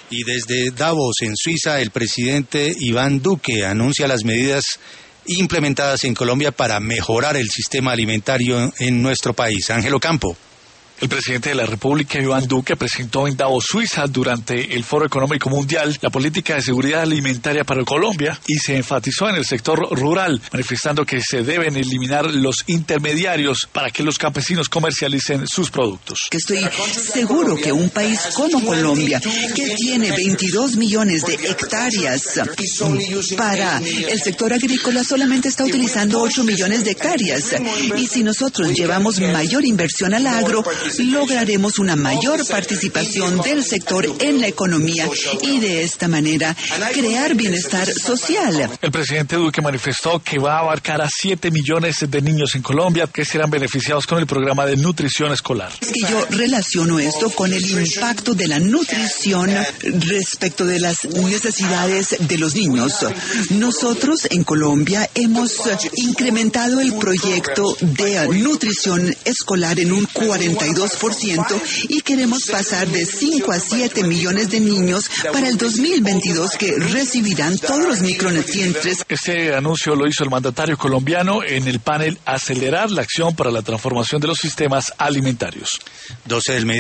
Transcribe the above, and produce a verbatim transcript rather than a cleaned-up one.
Y desde Davos, en Suiza, el presidente Iván Duque anuncia las medidas implementadas en Colombia para mejorar el sistema alimentario en nuestro país. Ángelo Campo. El presidente de la República, Iván Duque, presentó en Davos, Suiza, durante el Foro Económico Mundial, la política de seguridad alimentaria para Colombia y se enfatizó en el sector rural, manifestando que se deben eliminar los intermediarios para que los campesinos comercialicen sus productos. Estoy seguro que un país como Colombia, que tiene veintidós millones de hectáreas para el sector agrícola, solamente está utilizando ocho millones de hectáreas. Y si nosotros llevamos mayor inversión al agro, lograremos una mayor participación del sector en la economía y de esta manera crear bienestar social. El presidente Duque manifestó que va a abarcar a siete millones de niños en Colombia que serán beneficiados con el programa de nutrición escolar. Es que yo relaciono esto con el impacto de la nutrición respecto de las necesidades de los niños. Nosotros en Colombia hemos incrementado el proyecto de nutrición escolar en un cuarenta y dos por ciento y queremos pasar de cinco a siete millones de niños para el dos mil veintidós que recibirán todos los micronutrientes. Este anuncio lo hizo el mandatario colombiano en el panel Acelerar la acción para la transformación de los sistemas alimentarios. doce del